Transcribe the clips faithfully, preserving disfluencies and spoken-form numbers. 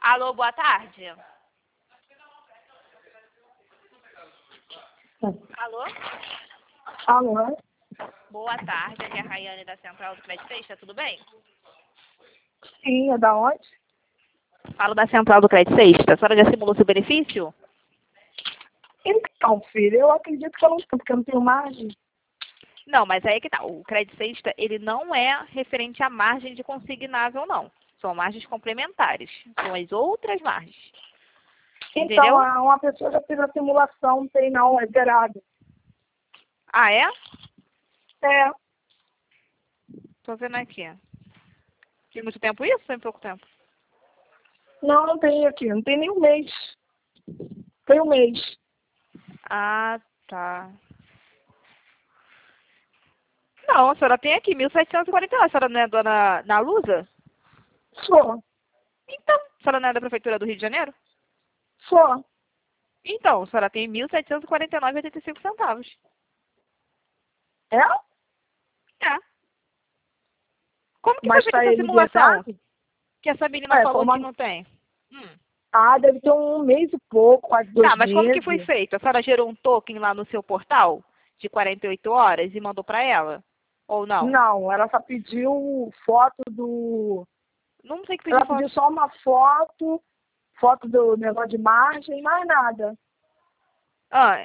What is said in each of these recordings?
Alô, boa tarde. Alô? Alô? Boa tarde, aqui é a Rayane da Central do Crédito Sexta, tudo bem? Sim, é da onde? Falo da Central do Crédito Sexta. A senhora já simulou seu benefício? Então, filho, eu acredito que eu não tenho, porque eu não tenho margem. Não, mas aí é que tá. O Crédito Sexta, ele não é referente à margem de consignável, não. São margens complementares. São as outras margens. Então, Entendeu? a- uma pessoa já fez a simulação, não tem não, é zerado. Ah, é? É, Tô vendo aqui. Tem muito tempo isso ou tem pouco tempo? não, não tem aqui, não tem nem um mês. Tem um mês. Ah, tá. Não, a senhora tem aqui mil setecentos e quarenta e nove. A senhora não é dona na Lusa? Só, Então, a senhora não é da Prefeitura do Rio de Janeiro? só. Então, a senhora tem mil setecentos e quarenta e nove vírgula oitenta e cinco centavos. É? É. Como que foi Mas feita tá essa ele simulação? zerado? Que essa menina É, falou como que a... não tem. Hum. Ah, deve ter um mês e pouco, quase Tá, dois mas como que foi meses. feito? A senhora gerou um token lá no seu portal de quarenta e oito horas e mandou pra ela? Ou não? Não, ela só pediu foto do... Não sei que pedir Ela foto. pediu só uma foto, foto do negócio de margem, mais nada. Ah,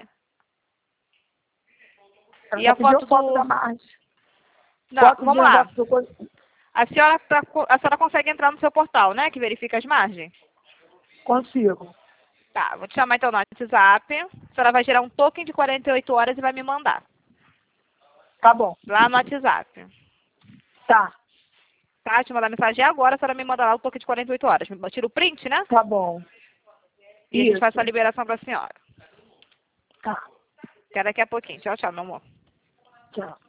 Ela e só a pediu foto foto do... da margem. Não, Foto de vamos lá. negócio do... co- A senhora, tá, co- a senhora consegue entrar no seu portal, né? Que verifica as margens. Consigo. Tá, vou te chamar então no WhatsApp. A senhora vai gerar um token de quarenta e oito horas e vai me mandar. Tá bom. Lá no WhatsApp. Tá. Tá? Te mandar mensagem agora, a senhora me manda lá o token de quarenta e oito horas. Me tira o print, né? Tá bom. E a gente faz Isso. essa liberação pra senhora. Tá. Até daqui a pouquinho. Tchau, tchau, meu amor. Tchau.